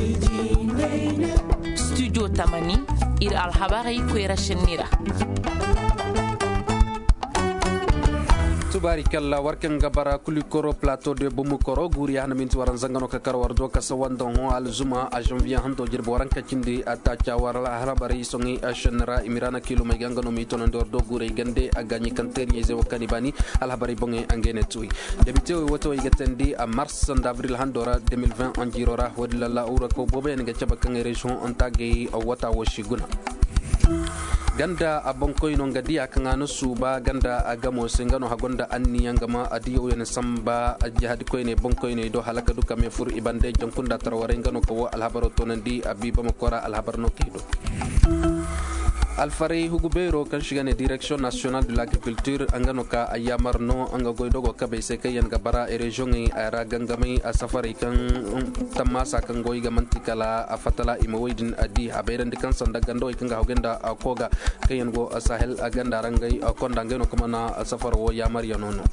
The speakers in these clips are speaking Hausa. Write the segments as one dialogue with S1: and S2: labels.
S1: Studio Tamani ir alhabari kwera shenira.
S2: Tubarikalla warkan gabara kulikoro plateau de Bumukoro guri hana minti waran zangano kakar wardo kasawando ho alzuma a janvier hando jirbo waran kacindi atacha warala harabari songi ashenra imirana kilo megangano mitono ndordo guri gande aganyi kanteri yeze wakani bani alhabari bonge angene tui debite woto yigetendi a mars d'avril handora 2020 anjirora wadla la ura ko bobe nga chabakang region ontage wata woshiguna ganda abonkoino ngadia kangano suba ganda agamo sengano hagonda anni yangama adiyo yana samba jihad koine bonkoino do halaka duka me fur ibande jonkunda taraware ngano ko alhabaro tonandi abiba makora alhabarno kido Alfari Hugubero kan shigane Direction Nationale de l'Agriculture angano ka ayamarno anga goidogo ka bese kayan gabara e region e ara gangami a safari kan tamasa kan goiga mantikala afatala imawoidin adi aberan dikan sanda gando ikanga hogenda akoga kayan go sahel aganda rangai akonda ngeno kamana safar wo yamar yanono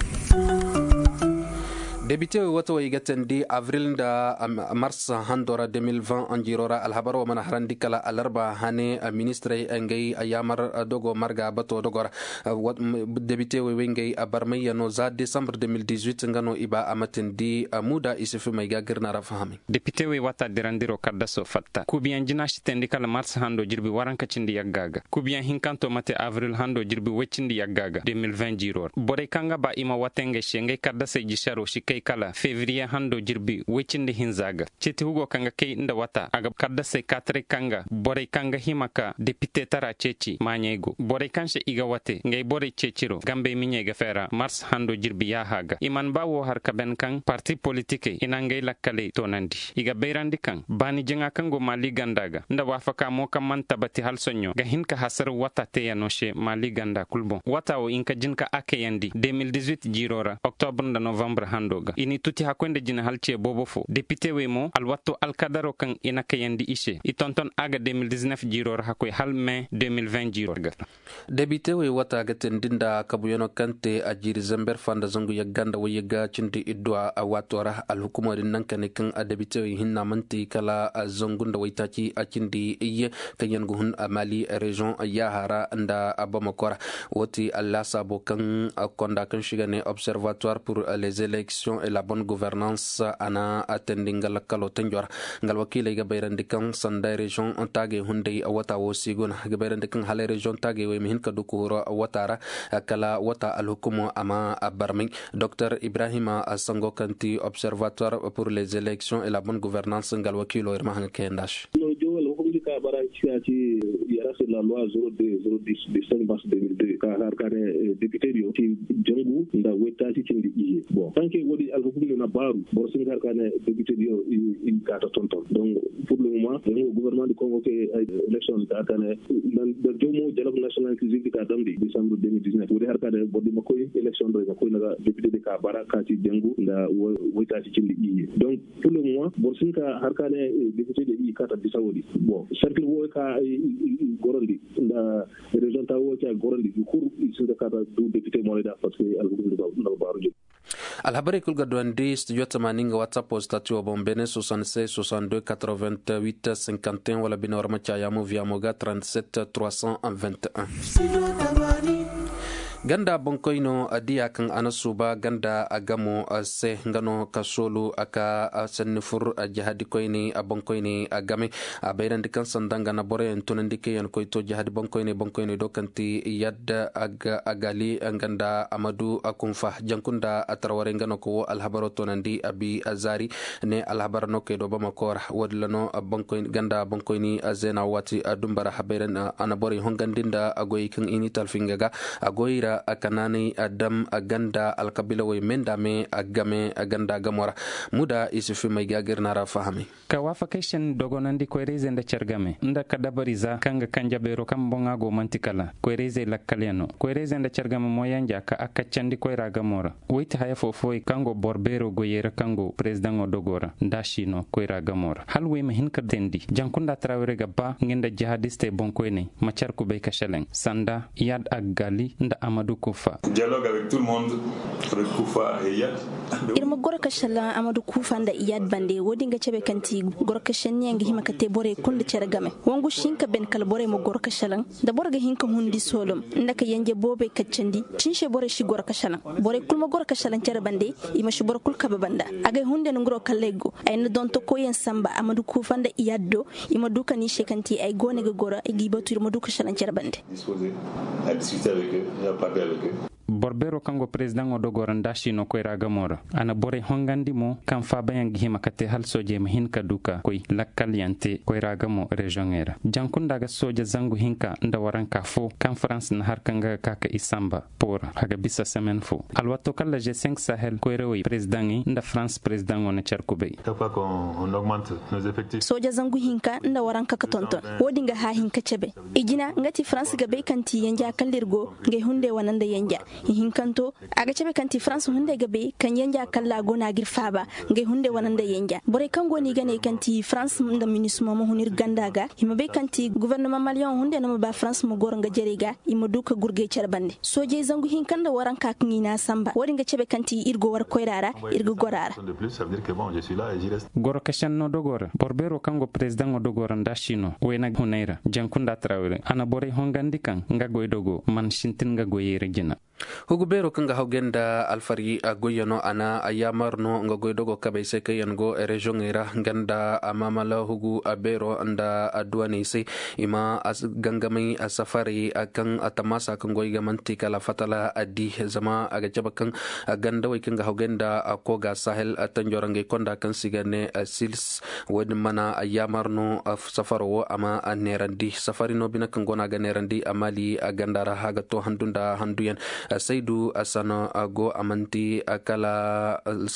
S2: Débuté wato yigatendi avril da mars handora 2020 anjirora alhabaro mana harandi kala alarba hane ministre engay ayamar dogo marga bato dogora débuté wengay abarmaya no za décembre 2018 ngano iba amatendi muda isifu may gagirna rafahami
S3: député we wata dirandiro kadda so fatta kubiyan jinashi tendi kala mars hando jirbi waranka cindi yaggaga kubiyan hinkanto mate avril hando jirbi weccindi yaggaga 2020 jiror bore kanga ba ima watenge shenge kadda se jisharo shikai kala février hando jirbi wecinde hinzaga ceti hugo kanga kay nda wata aga kadda se katre kanga bore kanga himaka député tara ceci manyego bore kanche iga wate ngay bore ceciro gambe minyega fera mars hando jirbi ya haga iman bawo har kaben kan parti politique ina ngay lakkale tonandi iga beyrandi kan bani jenga kango mali gandaga nda wafaka mo kam man tabati hal sonyo ga hinka hasar wata te yanoshe mali ganda kulbon wata o inka jinka akeyandi 2018 jirora octobre nda novembre handoga ini tuti hakwende jina halcie bobo fo député we mo alwatto alkadaro kan ina kayandi ishe itonton aga 2019 jiror hakoy hal mai 2020 jiror ga
S2: député we wata gatendinda kabuyono kante ajiri zember fanda zangu yaganda wayiga cindi idwa awatora alhukuma din nankane kan député we hinna manti kala zangunda waitaki acindi iye kanyan guhun amali region yahara nda abamakora woti alla sabo kan konda kan shigane observatoire pour les élections et la bonne gouvernance ana atendingal kalo tenjor ngal wakile ga bayrandi kan sanda region ontage hunde wata wo sigona ga bayrandi kan hale region tage we min ka dukuro watara kala wata alhukumu ama abarmi Dr Ibrahima Sango Kanti observatoire pour les élections et la bonne gouvernance ngal wakilo irma hanga kendash
S4: ci yara sur la loi 02/010 de 5 mars 2002 ka har kane député dio ci jongu nda wetati ci ndi iye bon tant que wodi al hukumu na baru bor sin har kane député dio in kata tonton donc pour le moment le gouvernement de convoquer élection ka kane dans jomo dialogue national qui zindi ka damdi décembre 2019 wodi har kane bodi makoy élection do makoy na député de ka bara ka ci jongu nda wetati ci ndi iye donc pour le moment bor sin ka har kane député de i kata bisawodi bon cercle wo ka gorondi nda résultat wo ka gorondi kur isinda kata du député molida parce que alhukumu do baru
S2: alhabari kulga douandi studio tamaninga whatsapp statut bombene 66 62 88 51 wala binorma chayamu via moga 37 321 ganda bonkoino adia kan anasuba ganda agamo se ngano kasolu aka sanifur jihadi koini bonkoini agame abayran dikan sandanga na bore entonandike yan koito jihadi bonkoini dokanti yadda agali nganda amadu akunfa jankunda ataraware ngano ko alhabaro tonandi abi azari ne alhabar no ke do bamakor wadlano bonkoini ganda bonkoini azena wati adumbara habayran anabore hongandinda agoyi kan inital fingaga agoyira akanani adam aganda alkabila way mendame agame aganda gamora muda isufi may gagirna ra fahami
S3: ka wafacation dogonandi ko reze nda cergame nda kadabariza kanga kanjabero kambonga go mantikala ko reze lakaleno ko reze nda cergame moyanja ka akachandi ko ragamora wait haya fofo kango borbero go yera kango president odogora ndashino ko ragamora halwe me hinka dendi jankunda trawere gabba ngenda jihadiste bonkoyne machar ko be kashaleng sanda yad agali nda Amadou Koufa.
S5: Dialogue avec tout le monde, avec Koufa et Yad. irma gorka shala amadu kufanda iyad bande wodi nga chebe kanti gorka shenni ngi hima kate bore kunde cergame wangu shinka ben kal bore mo gorka shalan da borga hinka hundi solom ndaka yanje bobe kaccandi cinshe bore shi gorka shalan bore kulma gorka shalan cerbande ima shi bore kulka banda aga hunde ngro kallego ay no don to koyen samba amadu kufanda iyaddo ima duka ni shekanti ay gone ga gora e gibatu irma duka shalan cerbande
S3: borbero kango president o dogoro ndashi no koyra gamora ana bore hongandi mo kan fa bayan gihima kate hal soje ma hinka duka koy lakkal yante koyra gamo region era jankunda ga soje zangu hinka nda waranka fo kan france na harkanga kaka isamba por haga bisa semaine fo alwato kala G5 Sahel koyrewi president nda France president on charkube
S6: on augmente nos effectifs
S5: soje zangu hinka nda waranka ka tonton wodi nga ha hinka chebe igina ngati France ga be kanti yanja kallirgo nge hunde wananda yanja hinkanto aga chebe kanti France hunde gabe kan yanja kala gona girfaba ngai hunde wananda yanja bore kango ni gane kanti France nda munismo mo hunir gandaga himabe kanti gouvernement malien hunde no ba France mo gor nga jeriga imo duka gurge cerbande soje zangu hinkanda waranka kngina samba wodi nga chebe kanti irgo war koyrara irgo gorara
S6: de plus ça veut dire que bon je suis là et j'y reste
S3: goro kashanno dogora borbero kango president o dogora ndashino wena hunaira jankunda trawre ana bore hongandi kan ngagoy dogo man shintin ngagoy regina
S2: hugubero kanga hawgenda alfari agoyano ana ayamarno nga goydogo kabayse kayango region era ganda amamala hugu abero anda adwani se ima as gangami asafari akan atamasa kan goyga mantika la fatala adi zama aga jabakan ganda way kanga hawgenda akoga sahel atanjorange konda kan sigane sils wed mana ayamarno safaro ama anerandi safari no bina kan gona ga nerandi amali agandara haga to handunda handuyan Saidu asana ago amanti akala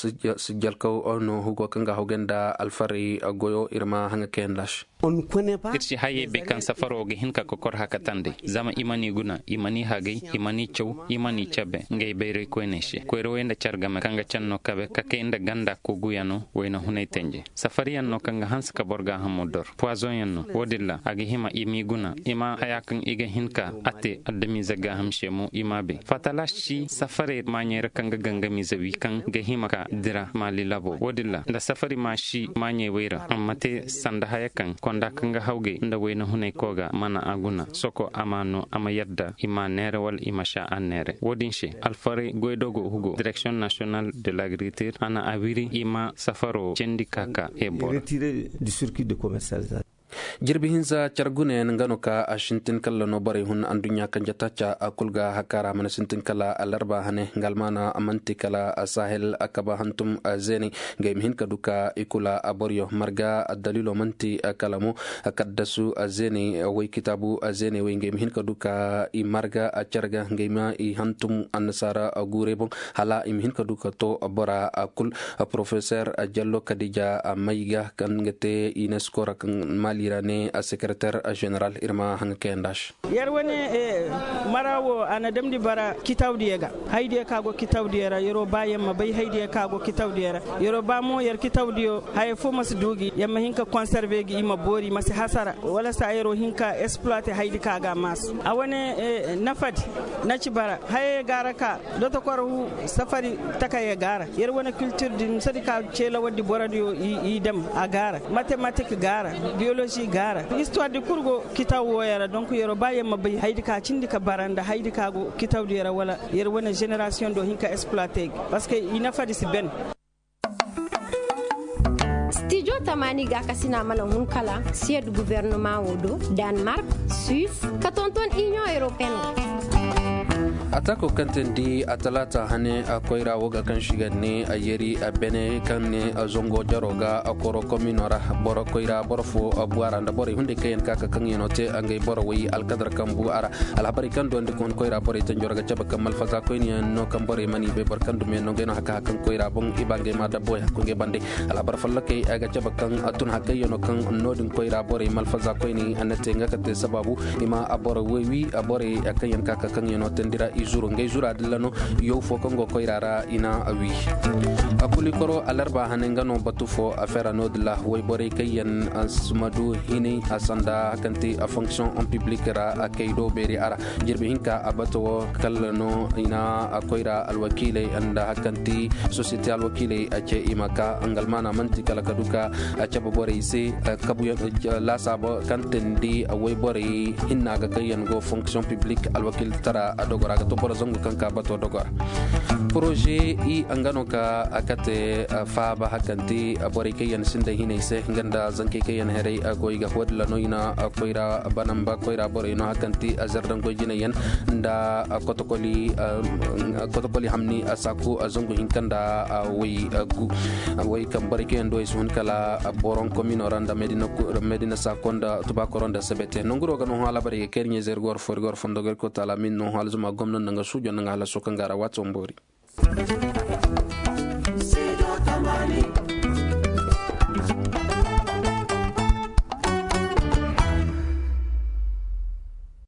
S2: sijalko ono hugo kanga hogenda alfari agoyo irma hanga kenlash
S3: kirsi haye be kan safaro ge hinka ko kor hakatande zama imani guna imani hagay imani chow imani chabe ngay beyre ko neshe ko rowenda chargama kanga channo kabe kakenda ganda ko guyano wayna hunay tenje safari yanno kanga hanska borga hamodor poison yanno wodilla age hima imi guna ima hayakan ige hinka ate addami zaga hamshemo imabe fatalashi safari manyere kanga ganga mizawi kan ge hima ka dira mali labo wodilla da safari mashi manye wayra amate sanda hayakan konda kanga hawge nda wayna hunay koga mana aguna soko amano ama yadda ima nere wal ima sha annere wodinshe alfari goydogo hugo direction nationale de l'agriculture ana awiri ima safaro cendi kaka e bor
S7: retiré du circuit de commercialisation
S2: jirbi hinza chargune ngano ka ashintin kala no bare hun andunya kan jatacha akulga hakara mana sintin kala alarba hane ngalmana amanti kala sahel akaba hantum azeni game hin kaduka ikula aboryo marga dalilo manti kalamu akaddasu azeni way kitabu azeni way game hin kaduka i marga acharga game i hantum ansara agurebo hala im hin kaduka to bora akul professeur Jallo Kadija Mayiga kan ngete UNESCO kan mali irane a secrétaire général irma hanga kendash
S8: yarwane marawo ana damdi bara kitawdiyega hayde kago kitawdiyera yoro bayemma bay hayde kago kitawdiyera yoro bamo yar kitawdiyo hay fo mas dugi yamma hinka conserver gi ima bori mas hasara wala sa yoro hinka exploiter hayde kaga mas awane nafadi naci bara hay gara ka doto koru safari takaye gara yarwane culture din sadika cela wadi boradiyo i dem a gara mathématique gara biologie gara histoire de kurgo kitaw woyara donc yoro baye mabay haydi ka cindi ka baranda haydi ka go kitaw dira wala yer wona génération do hinka exploiter parce que ina fadi si ben
S9: studio tamani ga kasina mana hun kala sied gouvernement wodo Denmark Suisse katonton union européenne
S2: atako kantendi atalata hane akoira woga kan shigane ayeri abene kanne azongo jaroga akoro kominora boro koira borfo abuara nda bore hunde kayen kaka kan yenote angay boro wi alkadar kambu ara alhabari kan do ndikon koira bore tanjora ga jaba kamal faza koyni no kam bore mani be bar kandu men no gena haka kan koira bon ibange mada boy ko nge bande alhabar fallake aga jaba kan atun haka yeno kan nodin koira bore mal faza koyni anate ngakate sababu ima aboro wi abore akayen kaka kan yenote ndira izuru ngai zura dillano yo fo kongo koirara ina awi akuli koro alarba hanengano batufo affaire no de la way bore kayen asmadu hini asanda kanti a fonction en public ra akaido beri ara jirbi hinka abato kallano ina akoira alwakile anda hakanti societe alwakile ache imaka angalmana manti kala kaduka ache bore ise kabu la sabo kantendi way bore hinna ga kayen go fonction publique alwakil tara adogora ga to boro zongu kanka bato dogora projet i angano ka akate fa ba hakanti bore kayen sinde hine ise nganda zanke kayen here agoiga hodla noina akoira banamba koira bore no hakanti azardan go jinayen nda kotokoli hamni asaku azongo hinkanda way kam bore kayen do isun kala boron commune oranda medina sakonda tubakoronda sebete nonguro ga no hala bare kernye zergor forgor fondogor ko tala min no hala zuma gomno nanga sujo nanga hala sokangara watsombori.